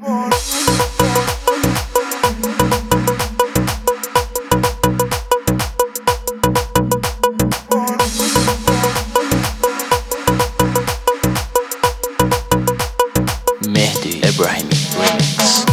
مهدی ابراهیمی ریمیکس.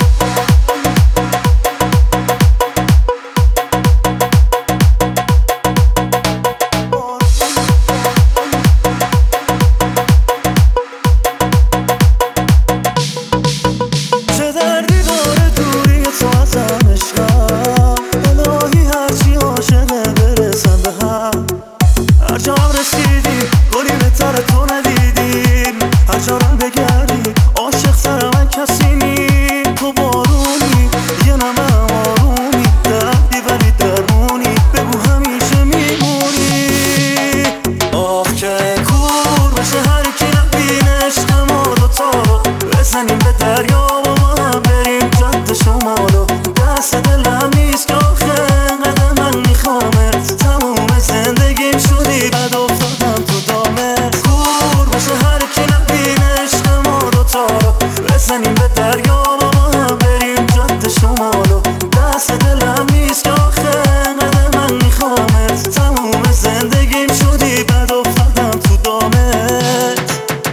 چه دردی داره دوری تو ازم عشقم، الهی هرچی عاشقه برسم به هم. هر جا رسیدی گلی بهتر تو ندیدیم، هر جا رم بگردی عاشق سر من کسی نی. تو بارونی یه نمه آرومی، دردی ولی درمونی، بگو همیشه میمونی. آخ که کور بشه هر کی نبینه عشق ما دوتا رو، بزنیم به دریا و ما هم بریم جاده شمالو. دست دلم نیست که آخه انقدر من میخوامت، تموم زندگیم شدی بد افتادم تو دامت. کور بشه هر کی نبینه عشق ما دوتا رو، بزنیم به دریا و ما هم بریم جاده شمالو. دست دلم نیست که آخه انقدر من میخوامت، تموم زندگیم شدی بد افتادم تو دامت.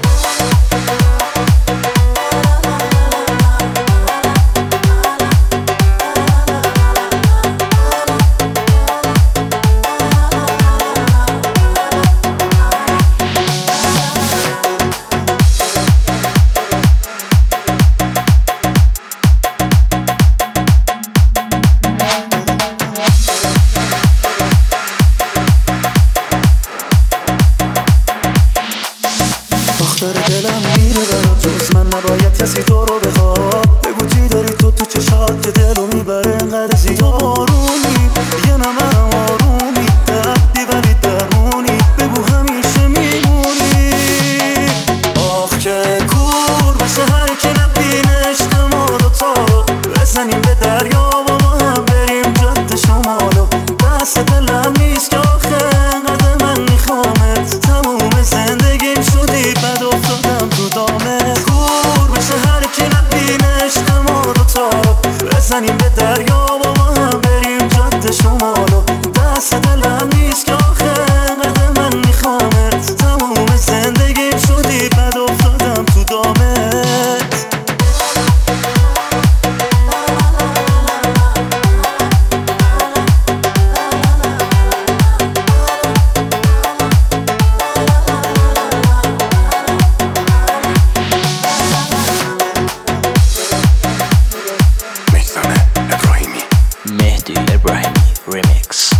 دختر دلم میره برات، جز من نباید کسی تو رو بخواد. بگو چی داری تو چشات که دلو میبره انقدر زیاد. بارونی یه نمه آرومی، دردی ولی درمونی، بگو همیشه میمونی. آخ که کور بشه هر کی نبینه عشق ما دوتا رو، بزنیم به دریا و ما هم بریم جاده شمالو. دست دلم نیست که آخه انقدر من میخوامت، تموم زندگیم شدی بد افتادم تو دامت. کور بشه هر کی نبینه عشق ما دوتا رو، بزنیم به دریا و ما هم بریم جاده شمالو. دست دلم نیست که آخه انقدر من میخوامت، تموم زندگیم شدی بد افتادم تو دامت. مهدی ابراهیمی ریمیکس.